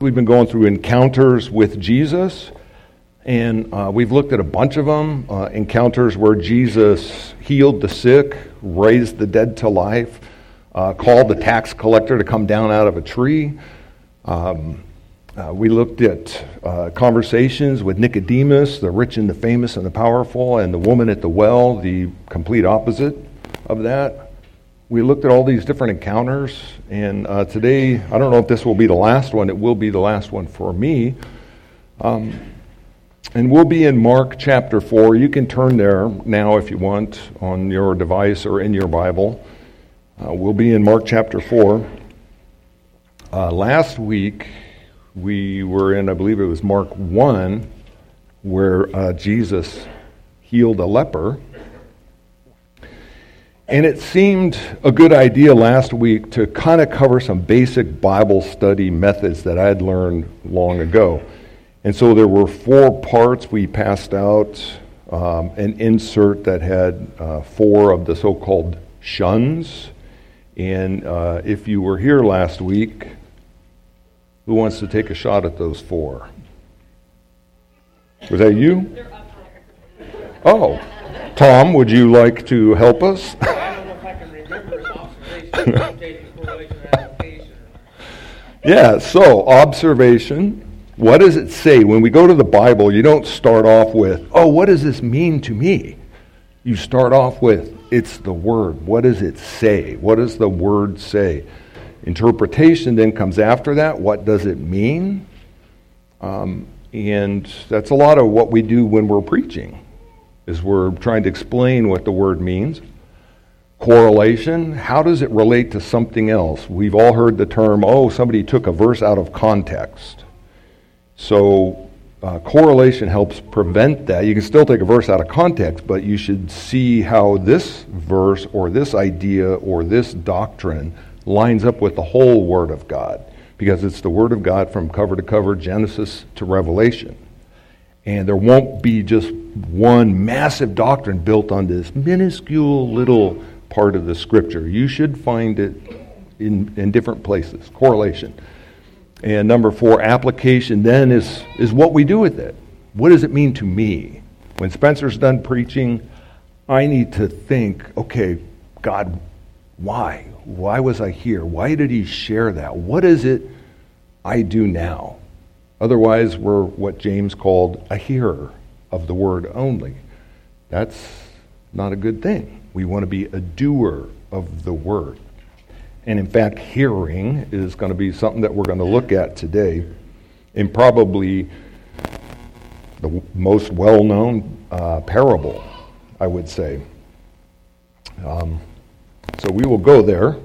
we've been going through encounters with Jesus, and we've looked at a bunch of them. Encounters where Jesus healed the sick, raised the dead to life, called the tax collector to come down out of a tree. We looked at conversations with Nicodemus, the rich and the famous and the powerful, and the woman at the well, the complete opposite of that. We looked at all these different encounters, and today, I don't know if this will be the last one. It will be the last one for me. And we'll be in Mark chapter 4. You can turn there now if you want on your device or in your Bible. We'll be in Mark chapter 4. Last week, we were in, I believe it was Mark 1, where Jesus healed a leper. And it seemed a good idea last week to kind of cover some basic Bible study methods that I had learned long ago. And so there were 4 parts. We passed out an insert that had 4 of the so-called shuns. And if you were here last week, who wants to take a shot at those 4? Was that you? They're up there. Oh, Tom, would you like to help us? I don't know if I can remember his observation, rotation, correlation, or application. Yeah, so observation. What does it say? When we go to the Bible, you don't start off with, oh, what does this mean to me? You start off with, it's the Word. What does it say? What does the Word say? Interpretation then comes after that. What does it mean? And that's a lot of what we do when we're preaching, is we're trying to explain what the Word means. Correlation, how does it relate to something else? We've all heard the term, oh, somebody took a verse out of context. So correlation helps prevent that. You can still take a verse out of context, but you should see how this verse or this idea or this doctrine lines up with the whole Word of God, because it's the Word of God from cover to cover, Genesis to Revelation. And there won't be just one massive doctrine built on this minuscule little part of the Scripture. You should find it in different places. Correlation. And number 4, application then is what we do with it. What does it mean to me? When Spencer's done preaching, I need to think, okay, God, why? Why was I here? Why did he share that? What is it I do now? Otherwise, we're what James called a hearer of the word only. That's not a good thing. We want to be a doer of the word. And in fact, hearing is going to be something that we're going to look at today, and probably the most well-known parable, I would say. So we will go there.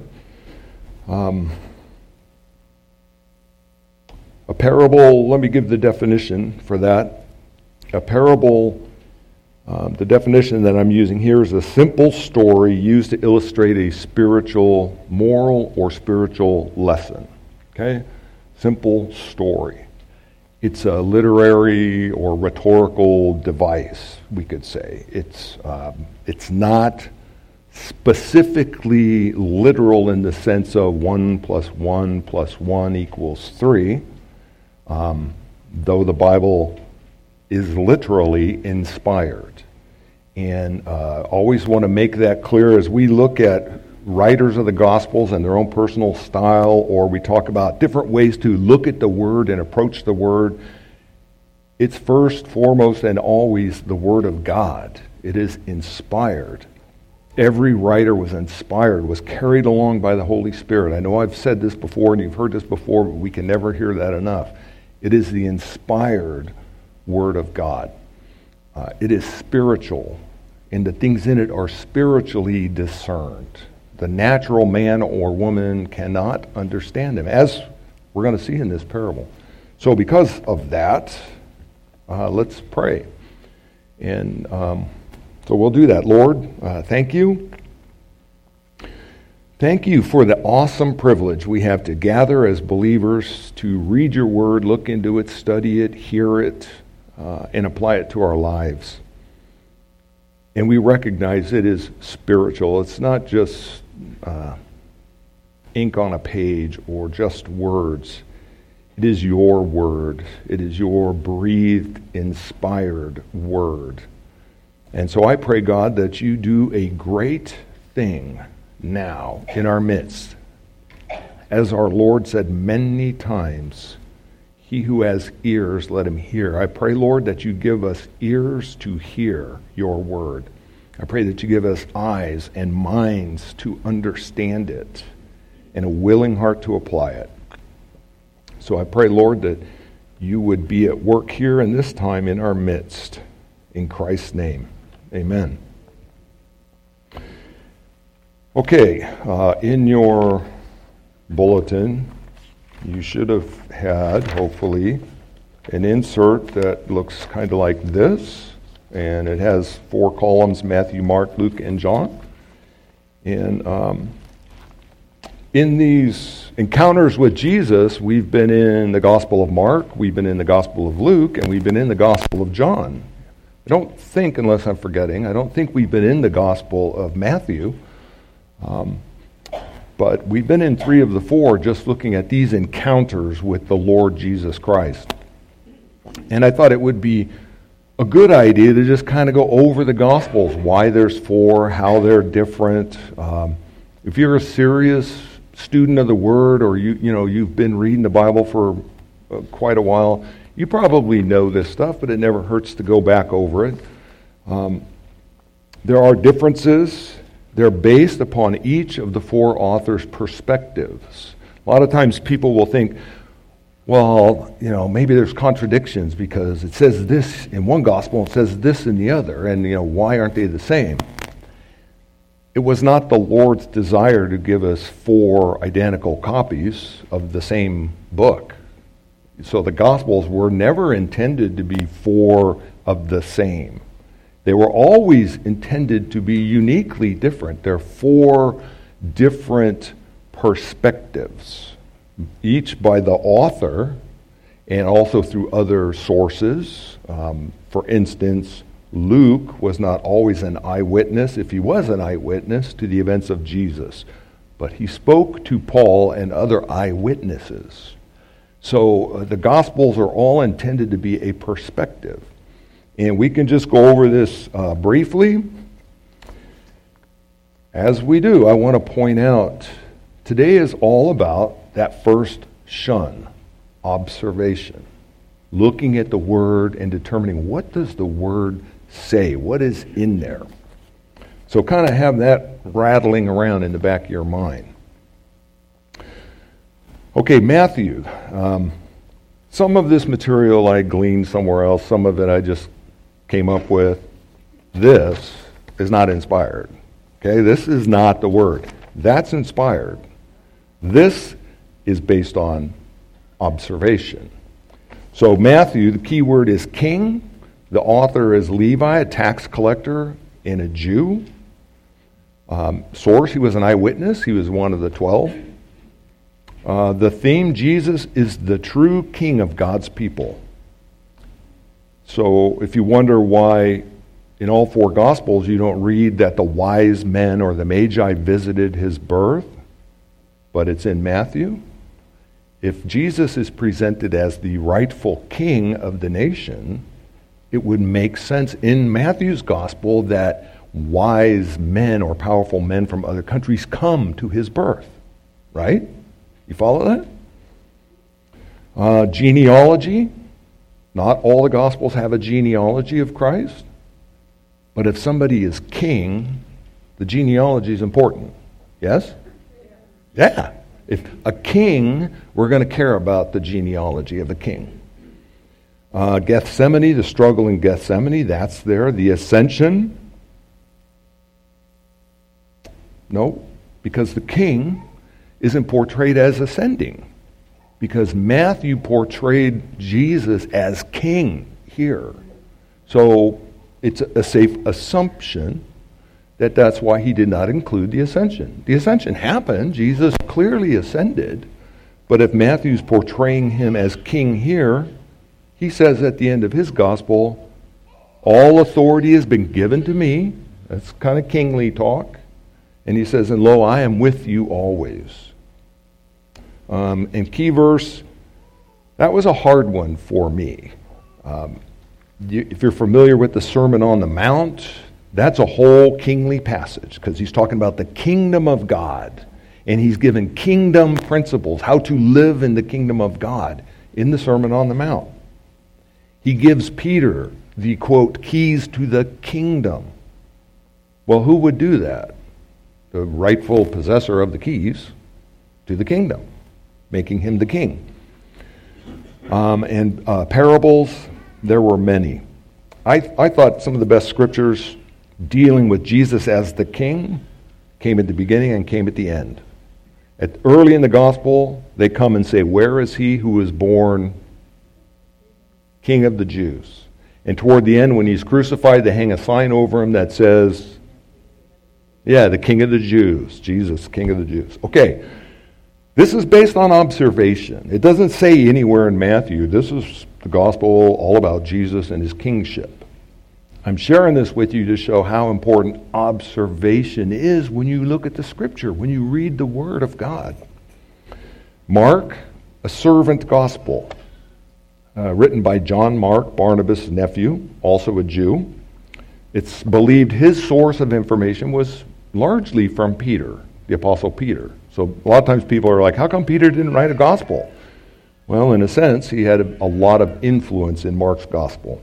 A parable, let me give the definition for that. A parable, the definition that I'm using here is a simple story used to illustrate a spiritual, moral, or spiritual lesson. Okay? Simple story. It's a literary or rhetorical device, we could say. It's not specifically literal in the sense of 1 + 1 + 1 = 3, though the Bible is literally inspired. And always want to make that clear as we look at writers of the Gospels and their own personal style, or we talk about different ways to look at the Word and approach the Word. It's first, foremost, and always the Word of God. It is inspired. Every writer was inspired, was carried along by the Holy Spirit. I know I've said this before and you've heard this before, but we can never hear that enough. It is the inspired Word of God. It is spiritual, and the things in it are spiritually discerned. The natural man or woman cannot understand them, as we're going to see in this parable. So because of that, let's pray. And so we'll do that. Lord, thank you. Thank you for the awesome privilege we have to gather as believers to read your word, look into it, study it, hear it, and apply it to our lives. And we recognize it is spiritual. It's not just ink on a page or just words. It is your word. It is your breathed, inspired word. And so I pray, God, that you do a great thing now in our midst. As our Lord said many times, he who has ears, let him hear. I pray, Lord, that you give us ears to hear your word. I pray that you give us eyes and minds to understand it and a willing heart to apply it. So I pray, Lord, that you would be at work here in this time in our midst. In Christ's name, amen. Okay, in your bulletin, you should have had, hopefully, an insert that looks kind of like this. And it has 4 columns, Matthew, Mark, Luke, and John. And in these encounters with Jesus, we've been in the Gospel of Mark, we've been in the Gospel of Luke, and we've been in the Gospel of John. I don't think, unless I'm forgetting, I don't think we've been in the Gospel of Matthew. But we've been in 3 of the 4 just looking at these encounters with the Lord Jesus Christ. And I thought it would be a good idea to just kind of go over the Gospels, why there's 4, how they're different. If you're a serious student of the Word, or you've been reading the Bible for quite a while, you probably know this stuff, but it never hurts to go back over it. There are differences. They're based upon each of the 4 authors' perspectives. A lot of times people will think, well, maybe there's contradictions because it says this in one gospel and it says this in the other, and why aren't they the same? It was not the Lord's desire to give us 4 identical copies of the same book. So the Gospels were never intended to be 4 of the same. They were always intended to be uniquely different. They're 4 different perspectives, each by the author and also through other sources. For instance, Luke was not always an eyewitness, if he was an eyewitness, to the events of Jesus. But he spoke to Paul and other eyewitnesses. So the Gospels are all intended to be a perspective. And we can just go over this briefly. As we do, I want to point out, today is all about that first shun, observation. Looking at the Word and determining, what does the Word say? What is in there? So kind of have that rattling around in the back of your mind. Okay, Matthew. Some of this material I gleaned somewhere else. Some of it I just came up with. This is not inspired. Okay, this is not the Word. That's inspired. This is based on observation. So Matthew, the key word is king. The author is Levi, a tax collector and a Jew. Source, he was an eyewitness. He was one of the 12. The theme, Jesus is the true king of God's people. So if you wonder why in all 4 Gospels you don't read that the wise men or the Magi visited his birth, but it's in Matthew. If Jesus is presented as the rightful king of the nation, it would make sense in Matthew's Gospel that wise men or powerful men from other countries come to his birth. Right? You follow that? Genealogy. Not all the Gospels have a genealogy of Christ. But if somebody is king, the genealogy is important. Yes? Yeah. If a king, we're going to care about the genealogy of the king. Gethsemane, the struggle in Gethsemane, that's there. The ascension. No, because the king isn't portrayed as ascending. Because Matthew portrayed Jesus as king here. So it's a safe assumption that that's why he did not include the ascension. The ascension happened. Jesus clearly ascended. But if Matthew's portraying him as king here, he says at the end of his gospel, all authority has been given to me. That's kind of kingly talk. And he says, and lo, I am with you always. And key verse, That was a hard one for me. If you're familiar with the Sermon on the Mount, that's a whole kingly passage because he's talking about the kingdom of God. And he's given kingdom principles, how to live in the kingdom of God in the Sermon on the Mount. He gives Peter the, quote, keys to the kingdom. Well, who would do that? The rightful possessor of the keys to the kingdom, making him the king. And parables, there were many. I thought some of the best scriptures dealing with Jesus as the king came at the beginning and came at the end. Early in the gospel, they come and say, where is he who was born King of the Jews? And toward the end, when he's crucified, they hang a sign over him that says, the King of the Jews, Jesus, King of the Jews. Okay, this is based on observation. It doesn't say anywhere in Matthew, this is the gospel all about Jesus and his kingship. I'm sharing this with you to show how important observation is when you look at the Scripture, when you read the Word of God. Mark, a servant gospel, written by John Mark, Barnabas' nephew, also a Jew. It's believed his source of information was largely from Peter, the Apostle Peter. So a lot of times people are like, how come Peter didn't write a gospel? Well, in a sense, he had a lot of influence in Mark's gospel.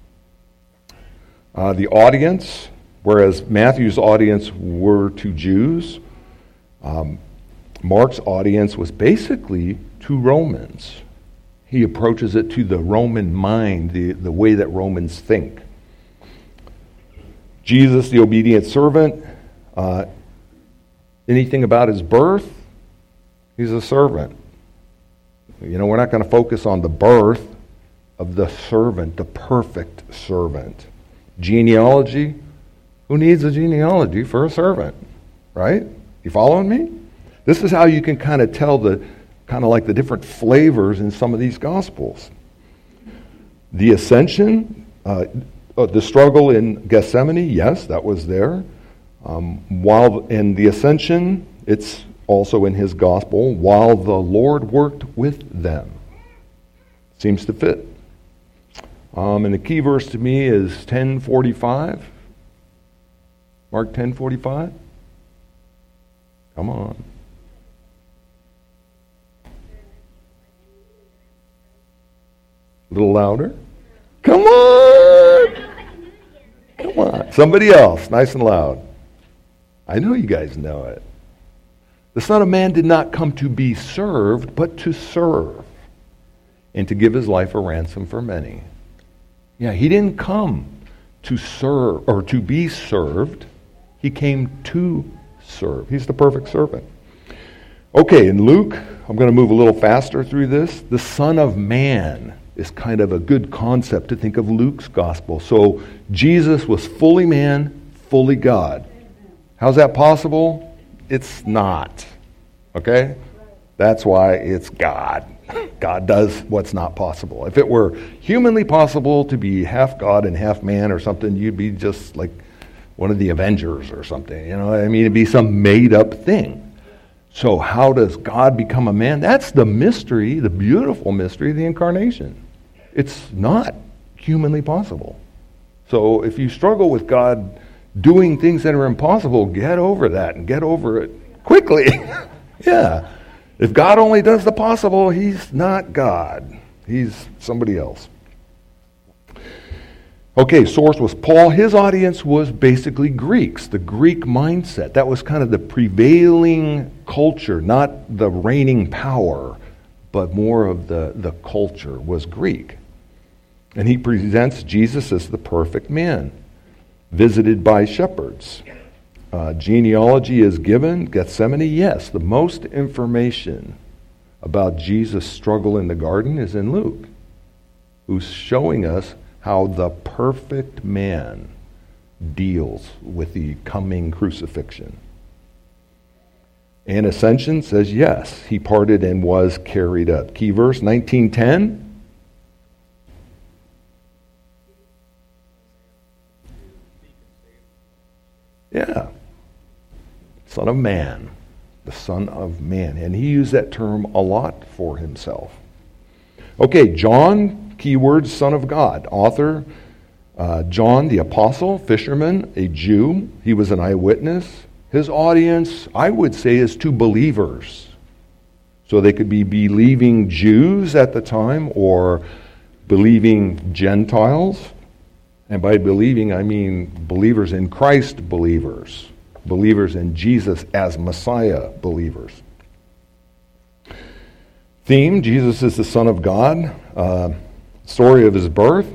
The audience, whereas Matthew's audience were to Jews, Mark's audience was basically to Romans. He approaches it to the Roman mind, the way that Romans think. Jesus, the obedient servant, anything about his birth, he's a servant. We're not going to focus on the birth of the servant, the perfect servant. Genealogy, who needs a genealogy for a servant, right? You following me? This is how you can kind of tell the different flavors in some of these gospels. The ascension, the struggle in Gethsemane, yes, that was there. While in the ascension, it's also in his gospel, while the Lord worked with them. Seems to fit. And the key verse to me is 10:45. Mark 10:45. Come on. A little louder. Come on. Come on. Somebody else, nice and loud. I know you guys know it. The Son of Man did not come to be served, but to serve, and to give his life a ransom for many. He didn't come to serve or to be served. He came to serve. He's the perfect servant. Okay, in Luke, I'm going to move a little faster through this. The Son of Man is kind of a good concept to think of Luke's gospel. So Jesus was fully man, fully God. How's that possible? It's not. Okay? That's why it's God. God does what's not possible. If it were humanly possible to be half God and half man or something, you'd be just like one of the Avengers or something. It'd be some made-up thing. So how does God become a man? That's the mystery, the beautiful mystery of the incarnation. It's not humanly possible. So if you struggle with God doing things that are impossible, get over that and get over it quickly. Yeah. If God only does the possible, he's not God. He's somebody else. Okay, source was Paul. His audience was basically Greeks, the Greek mindset. That was kind of the prevailing culture, not the reigning power, but more of the culture was Greek. And he presents Jesus as the perfect man, visited by shepherds. Genealogy is given. Gethsemane, yes. The most information about Jesus' struggle in the garden is in Luke, who's showing us how the perfect man deals with the coming crucifixion. And ascension says, yes, he parted and was carried up. Key verse, 19:10. Yeah. Son of Man. The Son of Man. And he used that term a lot for himself. Okay, John, keyword, Son of God. Author, John the Apostle, fisherman, a Jew. He was an eyewitness. His audience, I would say, is to believers. So they could be believing Jews at the time or believing Gentiles. And by believing, I mean believers in Christ believers. Believers in Jesus as Messiah believers. Theme, Jesus is the Son of God. Story of his birth.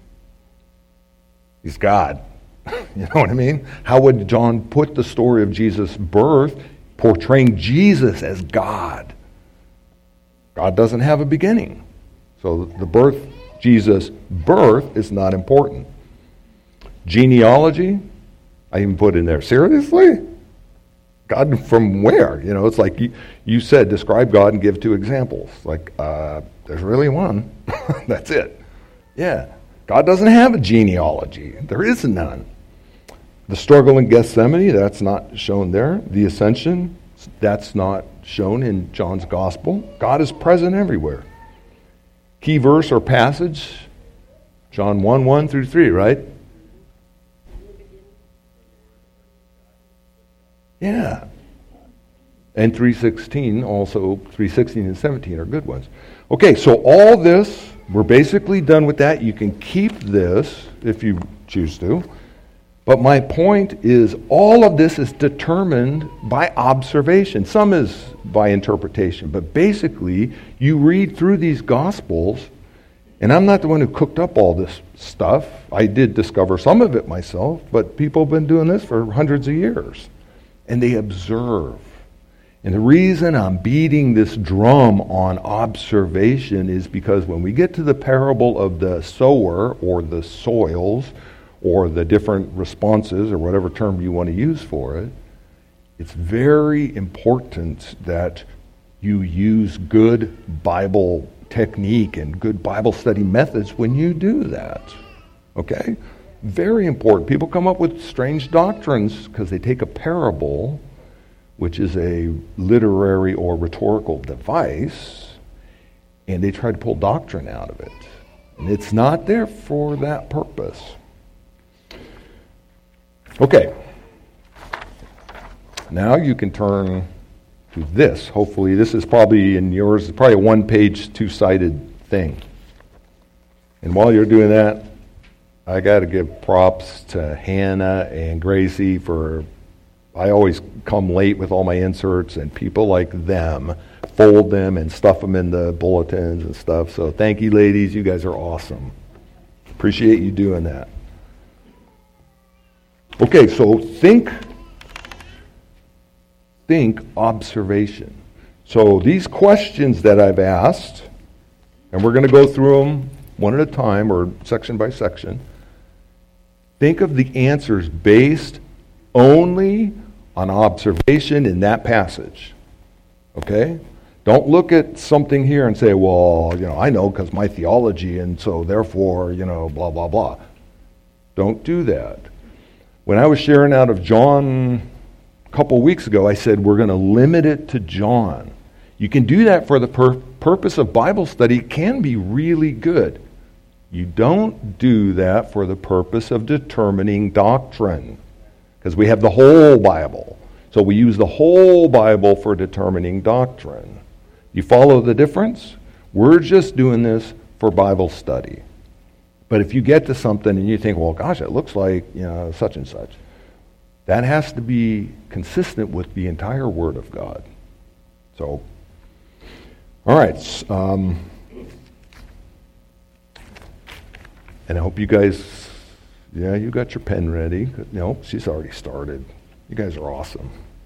He's God. You know what I mean? How would John put the story of Jesus' birth, portraying Jesus as God? God doesn't have a beginning. So the birth, Jesus' birth is not important. Genealogy, I even put in there, seriously? God from where? You know, it's like you said, describe God and give 2 examples. Like, there's really one. That's it. Yeah. God doesn't have a genealogy. There is none. The struggle in Gethsemane, that's not shown there. The ascension, that's not shown in John's gospel. God is present everywhere. Key verse or passage, John 1:1 through 3, right? Yeah. And 3:16, also 3:16 and 17 are good ones. Okay, so all this, we're basically done with that. You can keep this if you choose to. But my point is all of this is determined by observation. Some is by interpretation. But basically, you read through these Gospels, and I'm not the one who cooked up all this stuff. I did discover some of it myself, but people have been doing this for hundreds of years. And they observe. And the reason I'm beating this drum on observation is because when we get to the parable of the sower or the soils or the different responses or whatever term you want to use for it, it's very important that you use good Bible technique and good Bible study methods when you do that. Okay? Very important. People come up with strange doctrines because they take a parable, which is a literary or rhetorical device, and they try to pull doctrine out of it. And it's not there for that purpose. Okay. Now you can turn to this. Hopefully, this is probably in yours, it's probably a one-page, two-sided thing. And while you're doing that, I got to give props to Hannah and Gracie for, I always come late with all my inserts, and people like them fold them and stuff them in the bulletins and stuff. So thank you, ladies. You guys are awesome. Appreciate you doing that. Okay, so think observation. So these questions that I've asked, and we're going to go through them one at a time or section by section. Think of the answers based only on observation in that passage. Okay? Don't look at something here and say, well, I know because my theology, and so therefore, blah, blah, blah. Don't do that. When I was sharing out of John a couple weeks ago, I said we're going to limit it to John. You can do that for the purpose of Bible study. It can be really good. You don't do that for the purpose of determining doctrine, because we have the whole Bible. So we use the whole Bible for determining doctrine. You follow the difference? We're just doing this for Bible study. But if you get to something and you think, well, gosh, it looks like such and such, that has to be consistent with the entire Word of God. So, all right. And I hope you guys, you got your pen ready. No, she's already started. You guys are awesome.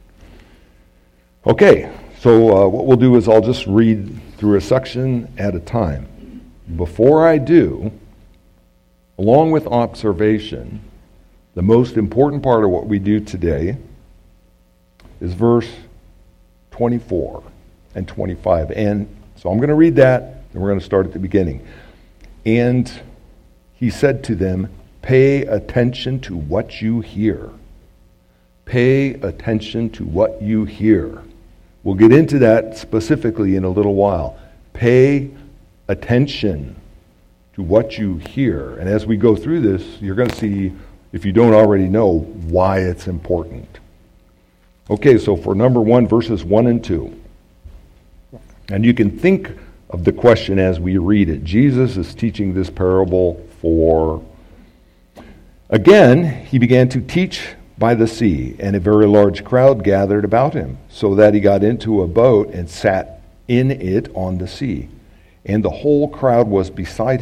Okay, so what we'll do is I'll just read through a section at a time. Before I do, along with observation, the most important part of what we do today is verse 24 and 25. And so I'm going to read that, and we're going to start at the beginning. And he said to them, pay attention to what you hear. Pay attention to what you hear. We'll get into that specifically in a little while. Pay attention to what you hear. And as we go through this, you're going to see, if you don't already know, why it's important. Okay, so for number 1, verses 1 and 2. And you can think of the question as we read it. Jesus is teaching this parable for... Again, he began to teach by the sea, and a very large crowd gathered about him, so that he got into a boat and sat in it on the sea. And the whole crowd was beside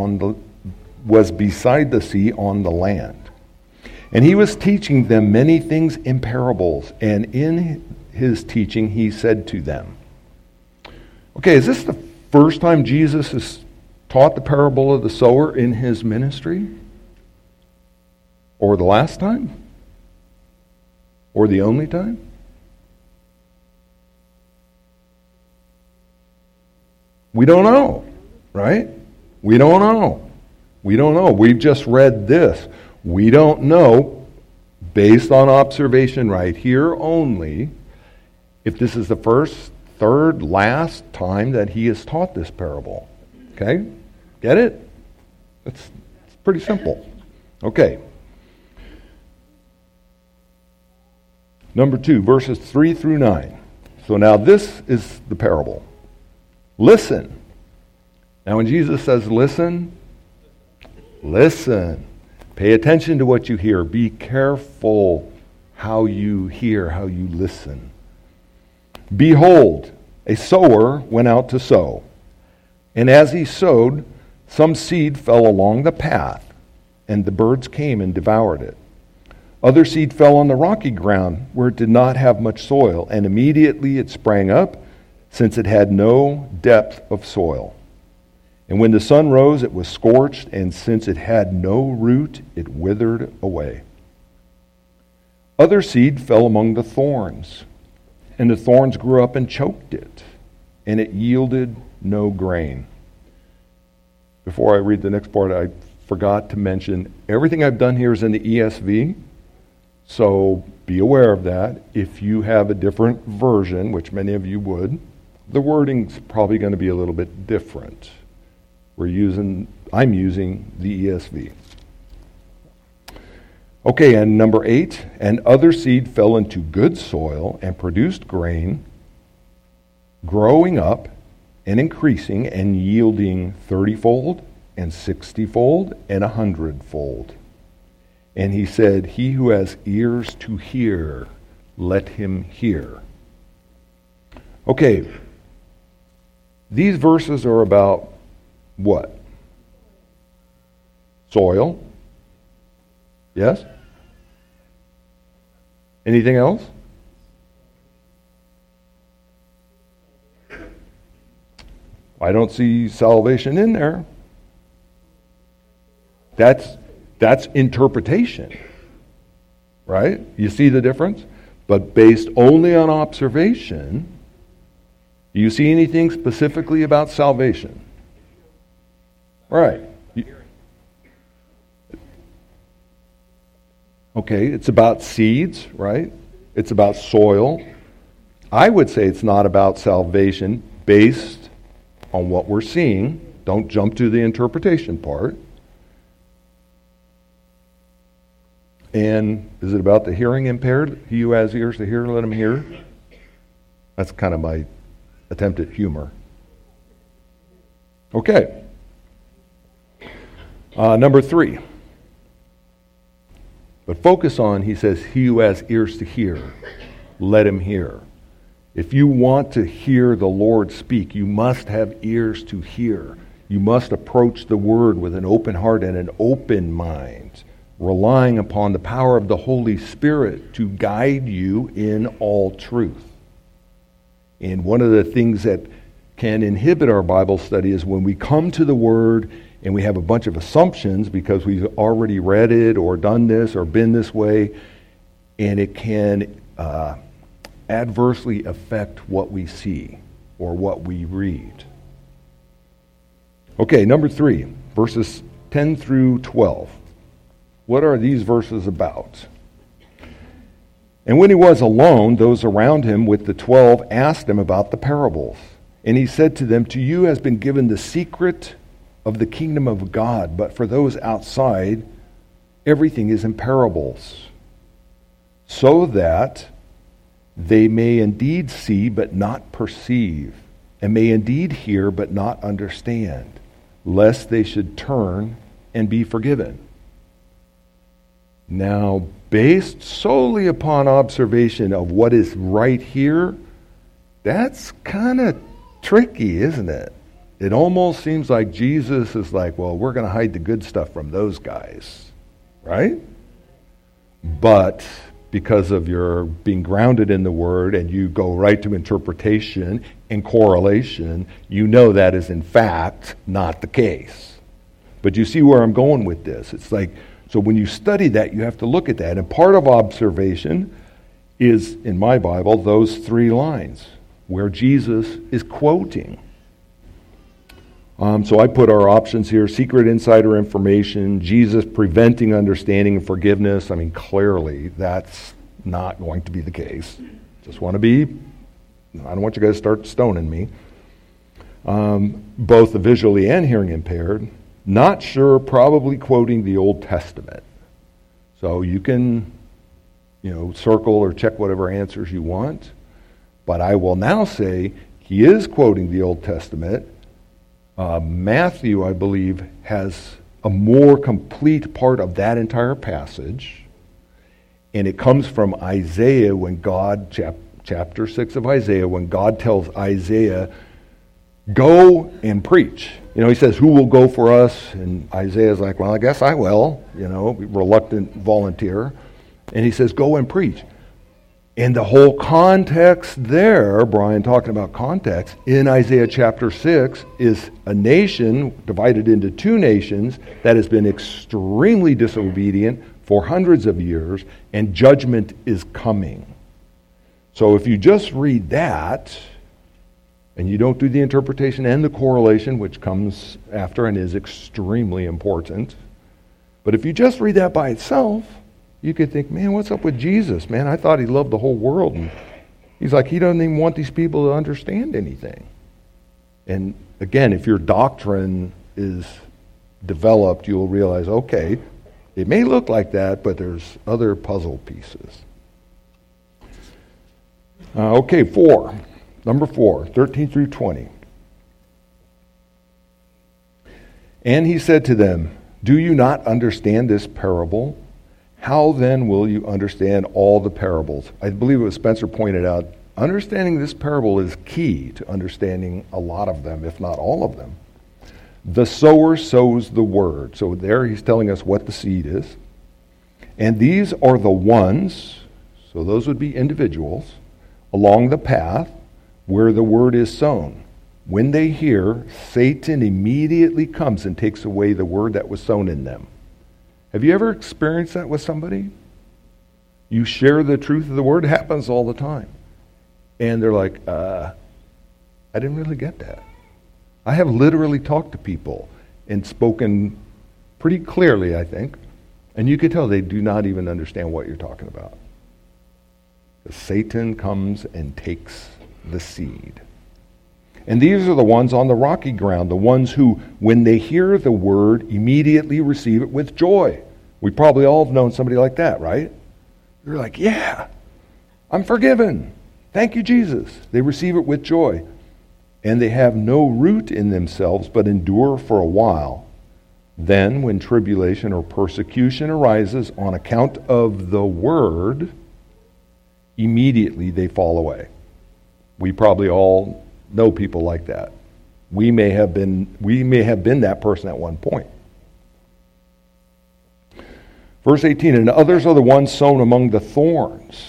the sea on the land. And he was teaching them many things in parables, and in his teaching he said to them. Okay, is this the first time Jesus has taught the parable of the sower in his ministry? Or the last time? Or the only time? We don't know, right? We don't know. We don't know. We've just read this. We don't know, based on observation right here only, if this is the first, third, last time that he has taught this parable. Okay? Get it? It's pretty simple. Okay. Number 2, verses 3 through 9. So now this is the parable. Listen. Now when Jesus says listen, listen. Pay attention to what you hear. Be careful how you hear, how you listen. Behold, a sower went out to sow. And as he sowed, some seed fell along the path, and the birds came and devoured it. Other seed fell on the rocky ground where it did not have much soil, and immediately it sprang up, since it had no depth of soil. And when the sun rose, it was scorched, and since it had no root, it withered away. Other seed fell among the thorns, and the thorns grew up and choked it, and it yielded no grain. Before I read the next part, I forgot to mention, everything I've done here is in the ESV. So be aware of that. If you have a different version, which many of you would, the wording's probably going to be a little bit different. I'm using the ESV. Okay, and number 8, and other seed fell into good soil and produced grain, growing up and increasing and yielding 30-fold and 60-fold and 100-fold. And he said, he who has ears to hear, let him hear. Okay, these verses are about what? Soil. Yes? Anything else? I don't see salvation in there. That's interpretation, right? You see the difference? But based only on observation, do you see anything specifically about salvation? Right. Okay, it's about seeds, right? It's about soil. I would say it's not about salvation based on what we're seeing. Don't jump to the interpretation part. And is it about the hearing impaired? He who has ears to hear, let him hear. That's kind of my attempt at humor. Okay. Number 3. But focus on, he says, he who has ears to hear, let him hear. If you want to hear the Lord speak, you must have ears to hear. You must approach the Word with an open heart and an open mind, relying upon the power of the Holy Spirit to guide you in all truth. And one of the things that can inhibit our Bible study is when we come to the Word and we have a bunch of assumptions because we've already read it or done this or been this way, and it can adversely affect what we see or what we read. Okay, number 3, verses 10 through 12. What are these verses about? And when he was alone, those around him with the 12 asked him about the parables. And he said to them, to you has been given the secret of the kingdom of God, but for those outside, everything is in parables, so that they may indeed see but not perceive, and may indeed hear but not understand, lest they should turn and be forgiven. Now, based solely upon observation of what is right here, that's kind of tricky, isn't it? It almost seems like Jesus is like, well, we're going to hide the good stuff from those guys, right? But because of your being grounded in the Word and you go right to interpretation and correlation, you know that is in fact not the case. But you see where I'm going with this. It's like, so when you study that, you have to look at that. And part of observation is, in my Bible, those 3 lines where Jesus is quoting. So I put our options here: secret insider information, Jesus preventing understanding and forgiveness. I mean, clearly that's not going to be the case. I don't want you guys to start stoning me. Both the visually and hearing impaired. Not sure, probably quoting the Old Testament. So you can, circle or check whatever answers you want. But I will now say he is quoting the Old Testament. Matthew, I believe, has a more complete part of that entire passage. And it comes from Isaiah when God, chapter 6 of Isaiah, when God tells Isaiah, go and preach. He says, who will go for us? And Isaiah's like, well, I guess I will, reluctant volunteer. And he says, go and preach. And the whole context there, Brian talking about context, in Isaiah chapter 6 is a nation divided into 2 nations that has been extremely disobedient for hundreds of years, and judgment is coming. So if you just read that, and you don't do the interpretation and the correlation, which comes after and is extremely important, but if you just read that by itself, you could think, man, what's up with Jesus? Man, I thought he loved the whole world. And he's like, he doesn't even want these people to understand anything. And again, if your doctrine is developed, you'll realize, okay, it may look like that, but there's other puzzle pieces. Okay, 4. Number 4, 13 through 20. And he said to them, do you not understand this parable? How then will you understand all the parables? I believe it was Spencer pointed out, understanding this parable is key to understanding a lot of them, if not all of them. The sower sows the word. So there he's telling us what the seed is. And these are the ones, so those would be individuals, along the path where the word is sown. When they hear, Satan immediately comes and takes away the word that was sown in them. Have you ever experienced that with somebody? You share the truth of the word. It happens all the time. And they're like, I didn't really get that. I have literally talked to people and spoken pretty clearly, I think. And you can tell they do not even understand what you're talking about. Satan comes and takes the seed. And these are the ones on the rocky ground, the ones who, when they hear the word, immediately receive it with joy. We probably all have known somebody like that, right? They're like, yeah, I'm forgiven. Thank you, Jesus. They receive it with joy. And they have no root in themselves, but endure for a while. Then, when tribulation or persecution arises on account of the word, immediately they fall away. We probably all know people like that. We may have been that person at one point. Verse 18, and others are the ones sown among the thorns.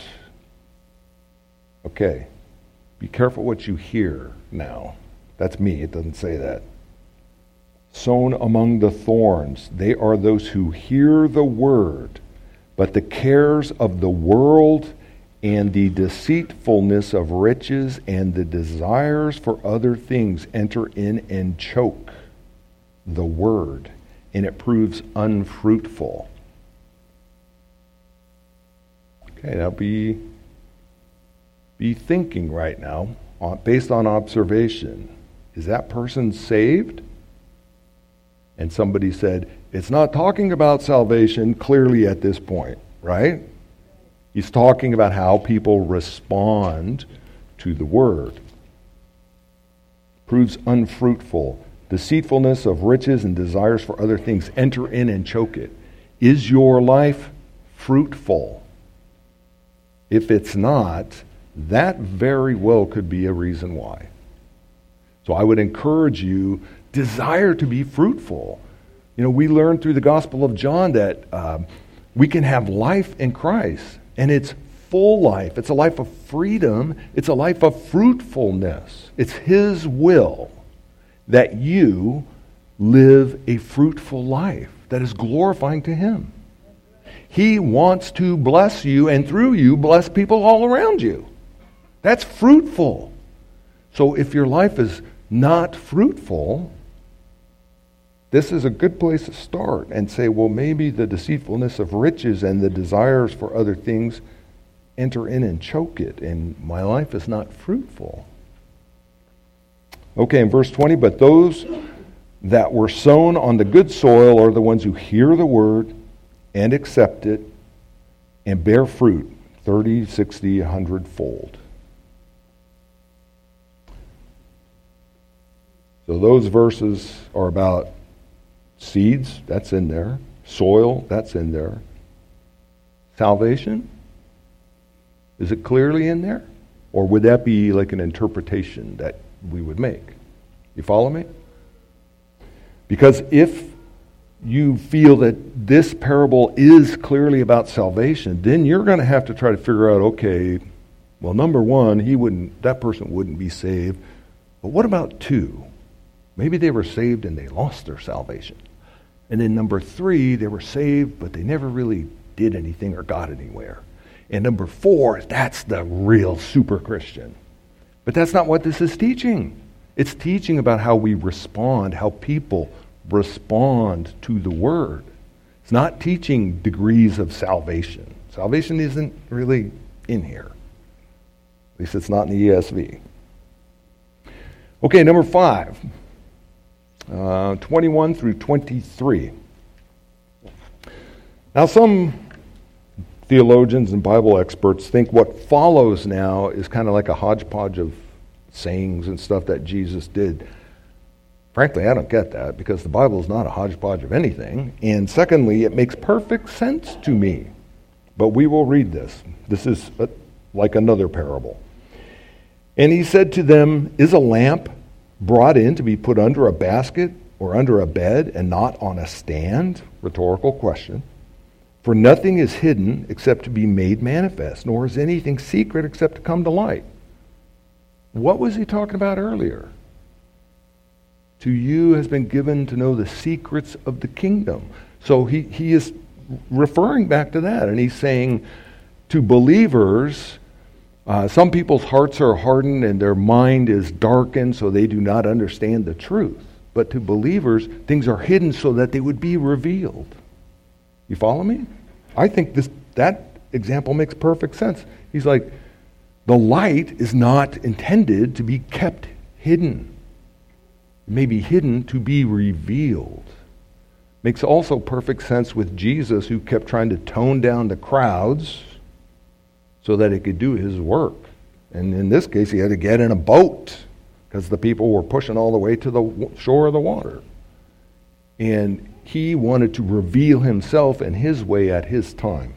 Okay, be careful what you hear now. That's me, it doesn't say that. Sown among the thorns. They are those who hear the word, but the cares of the world and the deceitfulness of riches and the desires for other things enter in and choke the word, and it proves unfruitful. Okay, now be thinking right now. based on observation, is that person saved? And somebody said, it's not talking about salvation clearly at this point, right? He's talking about how people respond to the word. Proves unfruitful. Deceitfulness of riches and desires for other things enter in and choke it. Is your life fruitful? If it's not, that very well could be a reason why. So I would encourage you, desire to be fruitful. You know, we learned through the Gospel of John that we can have life in Christ, and it's full life. It's a life of freedom. It's a life of fruitfulness. It's His will that you live a fruitful life that is glorifying to Him. He wants to bless you, and through you, bless people all around you. That's fruitful. So if your life is not fruitful, this is a good place to start and say, well, maybe the deceitfulness of riches and the desires for other things enter in and choke it, and my life is not fruitful. Okay, in verse 20, but those that were sown on the good soil are the ones who hear the word and accept it and bear fruit 30, 60, 100-fold. So those verses are about seeds, that's in there. Soil, that's in there. Salvation, is it clearly in there? Or would that be like an interpretation that we would make? You follow me? Because if you feel that this parable is clearly about salvation, then you're going to have to try to figure out, okay, well, number one, that person wouldn't be saved. But what about two? Maybe they were saved and they lost their salvation. And then number three, they were saved, but they never really did anything or got anywhere. And number four, that's the real super Christian. But that's not what this is teaching. It's teaching about how we respond, how people respond to the word. It's not teaching degrees of salvation. Salvation isn't really in here. At least it's not in the ESV. Okay, number 5. 21 through 23. Now, some theologians and Bible experts think what follows now is kind of like a hodgepodge of sayings and stuff that Jesus did. Frankly, I don't get that, because the Bible is not a hodgepodge of anything. And secondly, it makes perfect sense to me. But we will read this. This is like another parable. And he said to them, is a lamp brought in to be put under a basket or under a bed and not on a stand? Rhetorical question. For nothing is hidden except to be made manifest, nor is anything secret except to come to light. What was he talking about earlier? To you has been given to know the secrets of the kingdom. So he is referring back to that, and he's saying to believers, some people's hearts are hardened and their mind is darkened, so they do not understand the truth. But to believers, things are hidden so that they would be revealed. You follow me? I think that example makes perfect sense. He's like, the light is not intended to be kept hidden. It may be hidden to be revealed. Makes also perfect sense with Jesus, who kept trying to tone down the crowds so that he could do his work. And in this case, he had to get in a boat because the people were pushing all the way to the shore of the water. And he wanted to reveal himself in his way at his time.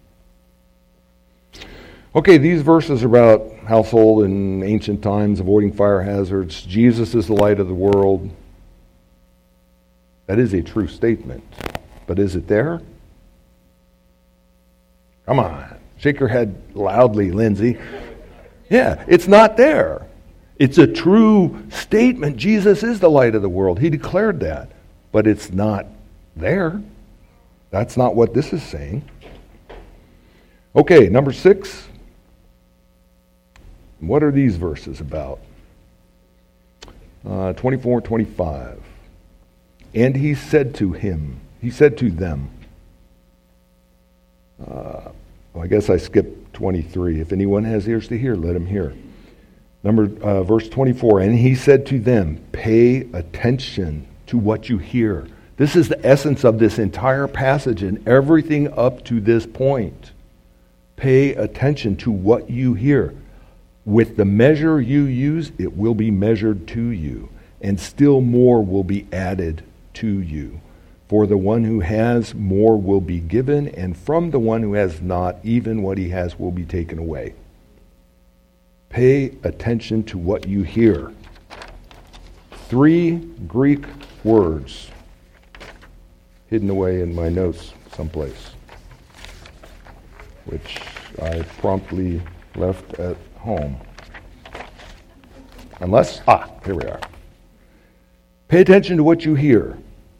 Okay, these verses are about household in ancient times, avoiding fire hazards. Jesus is the light of the world. That is a true statement. But is it there? Come on. Shake your head loudly, Lindsay. Yeah, it's not there. It's a true statement. Jesus is the light of the world. He declared that. But it's not there. That's not what this is saying. Okay, number 6. What are these verses about? 24, 25. And he said to them, I guess I skipped 23. If anyone has ears to hear, let him hear. Verse 24, and he said to them, pay attention to what you hear. This is the essence of this entire passage and everything up to this point. Pay attention to what you hear. With the measure you use, it will be measured to you, and still more will be added to you. For the one who has, more will be given, and from the one who has not, even what he has will be taken away. Pay attention to what you hear. 3 Greek words hidden away in my notes someplace, which I promptly left at home. Here we are. Pay attention to what you hear.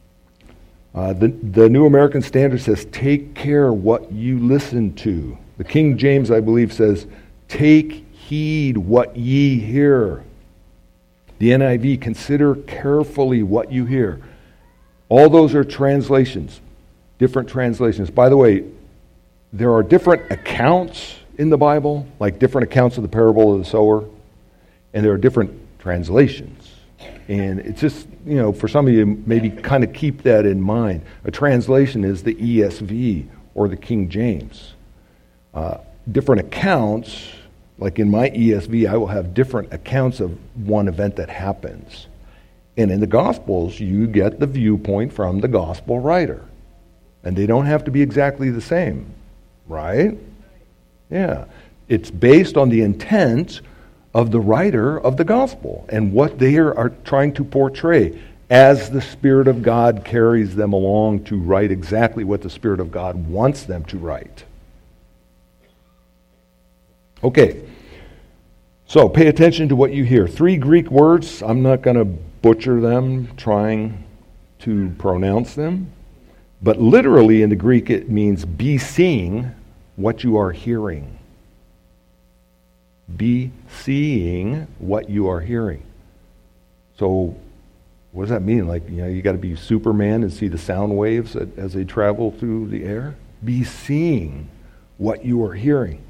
The New American Standard says, take care what you listen to. The King James, I believe, says, take heed what ye hear. The NIV, consider carefully what you hear. All those are translations, different translations. By the way, there are different accounts in the Bible, like different accounts of the parable of the sower, and there are different translations. And it's just, for some of you, maybe kind of keep that in mind. A translation is the ESV or the King James. Different accounts, like in my ESV, I will have different accounts of one event that happens. And in the Gospels, you get the viewpoint from the Gospel writer. And they don't have to be exactly the same, right? Yeah. It's based on the intent of the writer of the Gospel and what they are trying to portray as the Spirit of God carries them along to write exactly what the Spirit of God wants them to write. Okay, so pay attention to what you hear. 3 Greek words. I'm not going to butcher them trying to pronounce them, but literally in the Greek it means be seeing what you are hearing. Be seeing what you are hearing. So what does that mean? Like, you got to be Superman and see the sound waves as they travel through the air? Be seeing what you are hearing.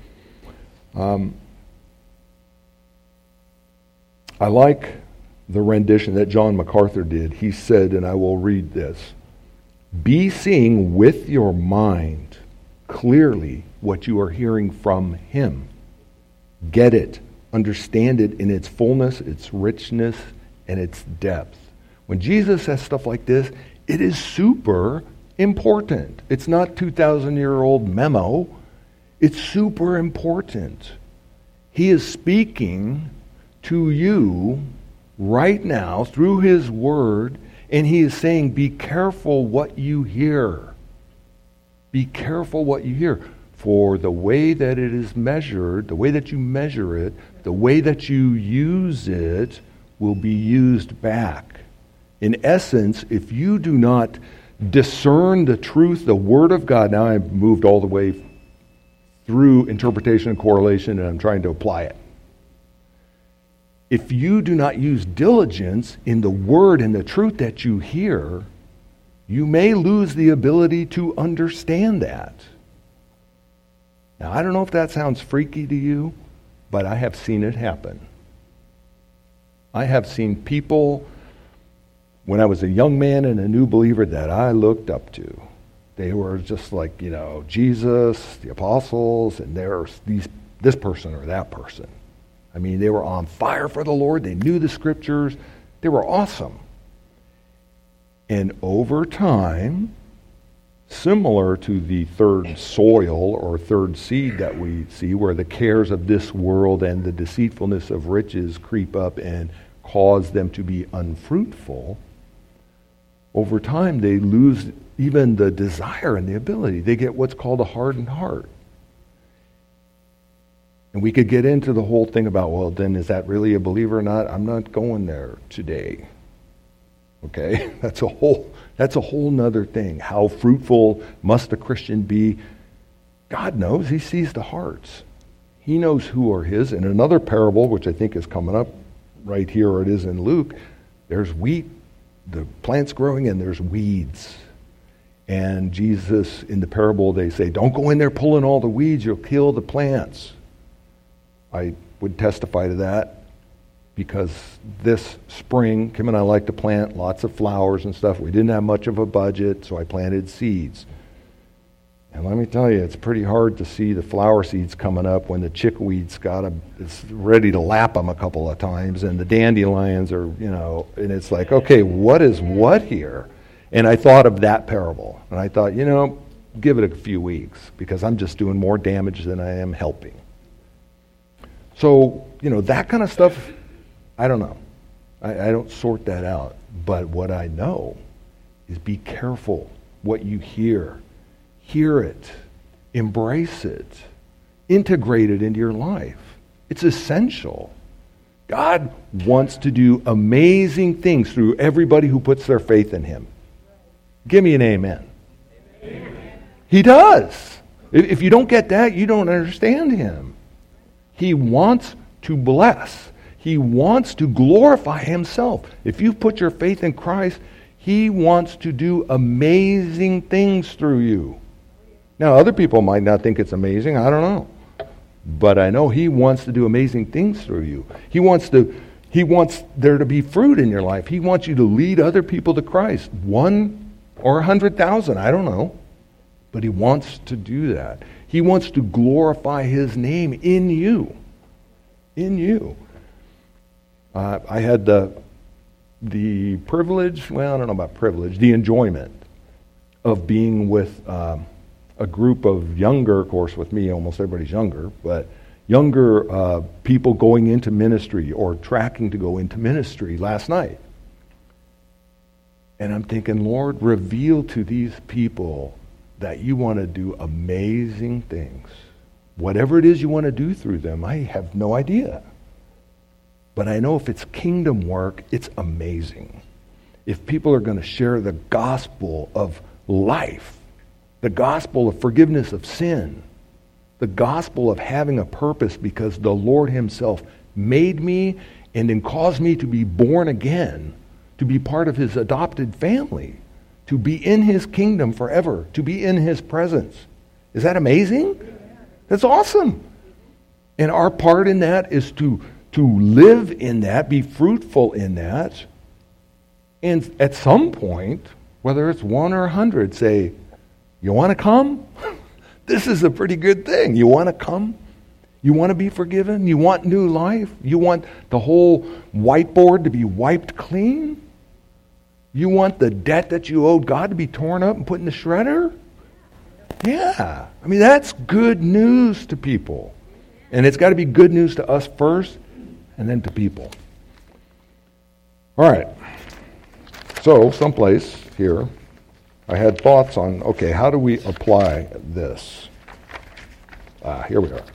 I like the rendition that John MacArthur did. He said, and I will read this, be seeing with your mind clearly what you are hearing from him. Get it, understand it in its fullness, its richness, and its depth. When Jesus says stuff like this, it is super important. It's not 2,000-year-old memo. It's super important. He is speaking to you right now through his word, and he is saying, be careful what you hear. Be careful what you hear. For the way that it is measured, the way that you measure it, the way that you use it will be used back. In essence, if you do not discern the truth, the Word of God, now I've moved all the way through interpretation and correlation, and I'm trying to apply it. If you do not use diligence in the Word and the truth that you hear, you may lose the ability to understand that. Now, I don't know if that sounds freaky to you, but I have seen it happen. I have seen people, when I was a young man and a new believer, that I looked up to. They were just like, Jesus, the apostles, and there's this person or that person. I mean, they were on fire for the Lord. They knew the Scriptures. They were awesome. And over time, similar to the third soil or third seed that we see, where the cares of this world and the deceitfulness of riches creep up and cause them to be unfruitful, over time they lose even the desire and the ability. They get what's called a hardened heart. And we could get into the whole thing about, well, then is that really a believer or not? I'm not going there today. Okay? That's a whole nother thing. How fruitful must a Christian be? God knows. He sees the hearts. He knows who are his. In another parable, which I think is coming up right here, or it is in Luke, there's wheat, the plant's growing, and there's weeds. And Jesus, in the parable, they say, don't go in there pulling all the weeds, you'll kill the plants. I would testify to that. because this spring, Kim and I like to plant lots of flowers and stuff. We didn't have much of a budget, so I planted seeds. And let me tell you, it's pretty hard to see the flower seeds coming up when the chickweed's it's ready to lap them a couple of times, and the dandelions are, and it's like, okay, what is what here? And I thought of that parable, and I thought, give it a few weeks, because I'm just doing more damage than I am helping. So, that kind of stuff, I don't know. I don't sort that out. But what I know is be careful what you hear. Hear it, embrace it, integrate it into your life. It's essential. God wants to do amazing things through everybody who puts their faith in him. Give me an amen. Amen. He does. If you don't get that, you don't understand him. He wants to bless. He wants to glorify himself. If you put your faith in Christ, he wants to do amazing things through you. Now, other people might not think it's amazing. I don't know. But I know he wants to do amazing things through you. He wants there to be fruit in your life. He wants you to lead other people to Christ. 1 or 100,000, I don't know. But he wants to do that. He wants to glorify his name in you. In you. I had the privilege, well, I don't know about privilege, the enjoyment of being with a group of younger, of course with me almost everybody's younger, but younger people going into ministry or tracking to go into ministry last night. And I'm thinking, Lord, reveal to these people that you want to do amazing things. Whatever it is you want to do through them, I have no idea. But I know if it's kingdom work, it's amazing. If people are going to share the gospel of life, the gospel of forgiveness of sin, the gospel of having a purpose because the Lord himself made me and then caused me to be born again, to be part of his adopted family, to be in his kingdom forever, to be in his presence. Is that amazing? That's awesome. And our part in that is to live in that, be fruitful in that, and at some point, whether it's 1 or 100, say, you want to come? This is a pretty good thing. You want to come? You want to be forgiven? You want new life? You want the whole whiteboard to be wiped clean? You want the debt that you owed God to be torn up and put in the shredder? Yeah. I mean, that's good news to people. And it's got to be good news to us first and then to people. All right. So, someplace here, I had thoughts on, okay, how do we apply this? Here we are.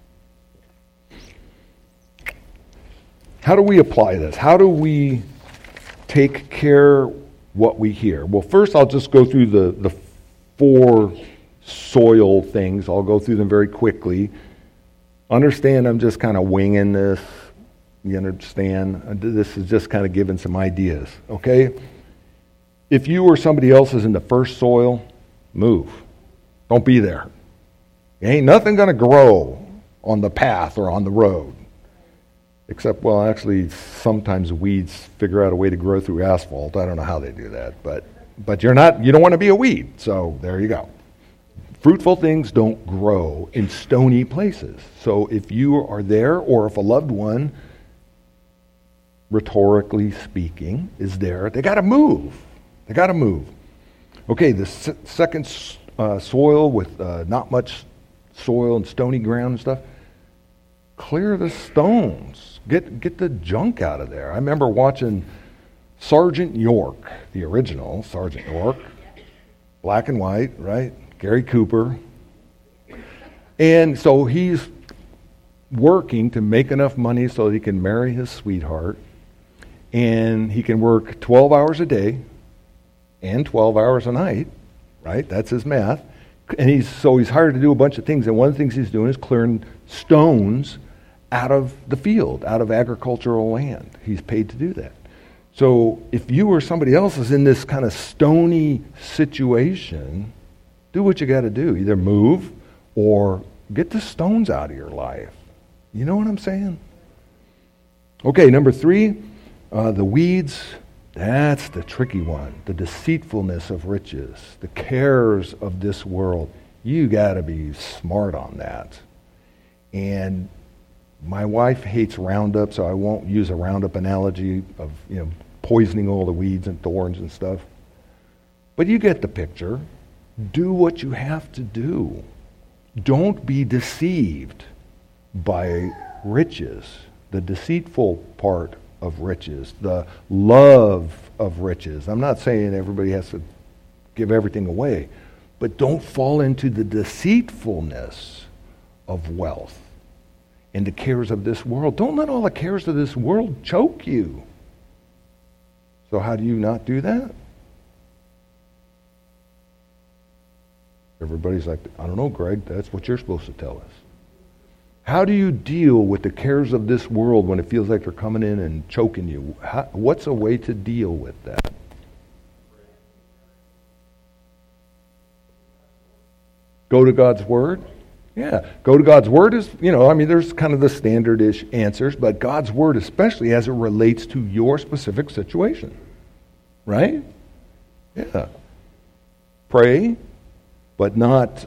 How do we apply this? How do we take care what we hear? Well, first I'll just go through the 4 soil things. I'll go through them very quickly. Understand I'm just kind of winging this. You understand? This is just kind of giving some ideas, okay? If you or somebody else is in the first soil, move. Don't be there. Ain't nothing going to grow on the path or on the road. Except, well, actually, sometimes weeds figure out a way to grow through asphalt. I don't know how they do that, but you don't want to be a weed. So there you go. Fruitful things don't grow in stony places. So if you are there, or if a loved one, rhetorically speaking, is there, they got to move. They got to move. Okay, the second soil with not much soil and stony ground and stuff, clear the stones. Get the junk out of there. I remember watching Sergeant York, the original Sergeant York, black and white, right? Gary Cooper. And so he's working to make enough money so that he can marry his sweetheart. And he can work 12 hours a day and 12 hours a night, right? That's his math. And he's hired to do a bunch of things. And one of the things he's doing is clearing stones out of the field, out of agricultural land. He's paid to do that. So if you or somebody else is in this kind of stony situation, do what you got to do. Either move or get the stones out of your life. You know what I'm saying? Okay, number 3, the weeds. That's the tricky one. The deceitfulness of riches, the cares of this world. You got to be smart on that. And my wife hates Roundup, so I won't use a Roundup analogy of, poisoning all the weeds and thorns and stuff. But you get the picture. Do what you have to do. Don't be deceived by riches, the deceitful part of riches, the love of riches. I'm not saying everybody has to give everything away, but don't fall into the deceitfulness of wealth and the cares of this world. Don't let all the cares of this world choke you. So how do you not do that? Everybody's like, I don't know, Greg, that's what you're supposed to tell us. How do you deal with the cares of this world when it feels like they're coming in and choking you? What's a way to deal with that? Go to God's Word? Yeah, go to God's Word is, there's kind of the standard-ish answers, but God's Word especially as it relates to your specific situation. Right? Yeah. Pray, but not,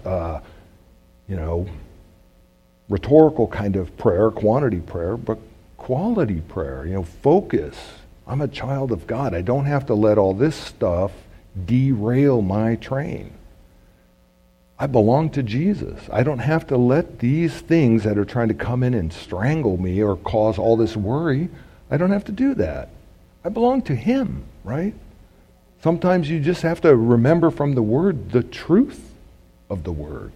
rhetorical kind of prayer, quantity prayer, but quality prayer. Focus. I'm a child of God. I don't have to let all this stuff derail my train. I belong to Jesus. I don't have to let these things that are trying to come in and strangle me or cause all this worry, I don't have to do that. I belong to Him, right? Sometimes you just have to remember from the Word the truth of the Word.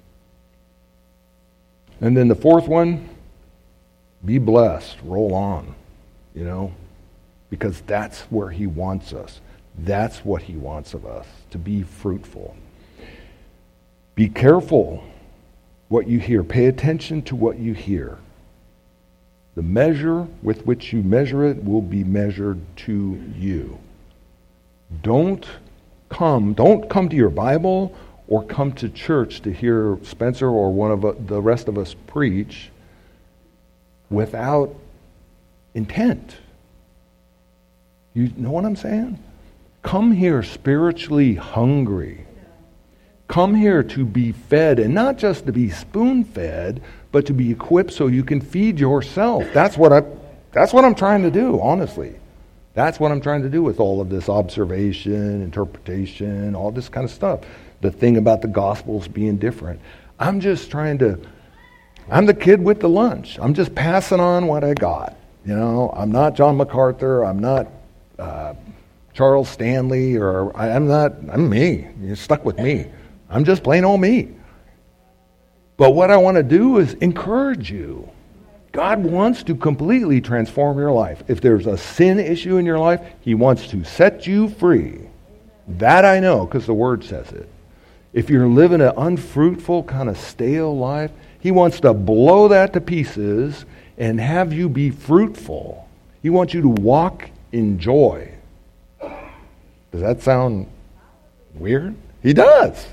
And then the 4th one, be blessed, roll on, because that's where He wants us. That's what He wants of us, to be fruitful. Be careful what you hear. Pay attention to what you hear. The measure with which you measure it will be measured to you. Don't come to your Bible or come to church to hear Spencer or one of the rest of us preach without intent. You know what I'm saying? Come here spiritually hungry. Come here to be fed, and not just to be spoon-fed, but to be equipped so you can feed yourself. That's what I'm trying to do, honestly. That's what I'm trying to do with all of this observation, interpretation, all this kind of stuff. The thing about the Gospels being different. I'm the kid with the lunch. I'm just passing on what I got. I'm not John MacArthur. I'm not Charles Stanley, I'm me. You're stuck with me. I'm just plain old me. But what I want to do is encourage you. God wants to completely transform your life. If there's a sin issue in your life, He wants to set you free. That I know, because the Word says it. If you're living an unfruitful, kind of stale life, He wants to blow that to pieces and have you be fruitful. He wants you to walk in joy. Does that sound weird? He does.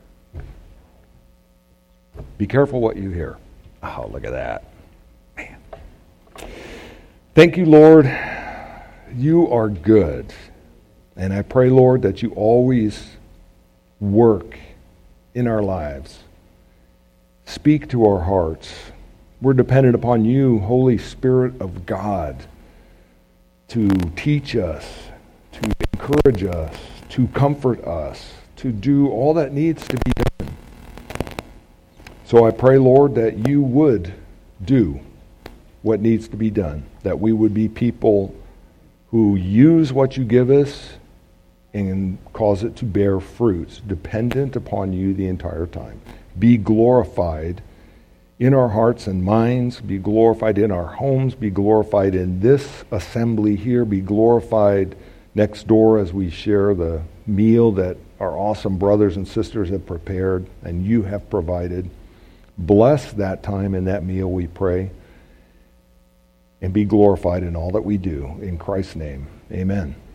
Be careful what you hear. Oh, look at that. Man. Thank you, Lord. You are good. And I pray, Lord, that you always work in our lives. Speak to our hearts. We're dependent upon you, Holy Spirit of God, to teach us, to encourage us, to comfort us, to do all that needs to be done. So I pray, Lord, that you would do what needs to be done, that we would be people who use what you give us and cause it to bear fruits, dependent upon you the entire time. Be glorified in our hearts and minds, be glorified in our homes, be glorified in this assembly here, be glorified next door as we share the meal that our awesome brothers and sisters have prepared and you have provided. Bless that time and that meal, we pray, and be glorified in all that we do. In Christ's name, amen.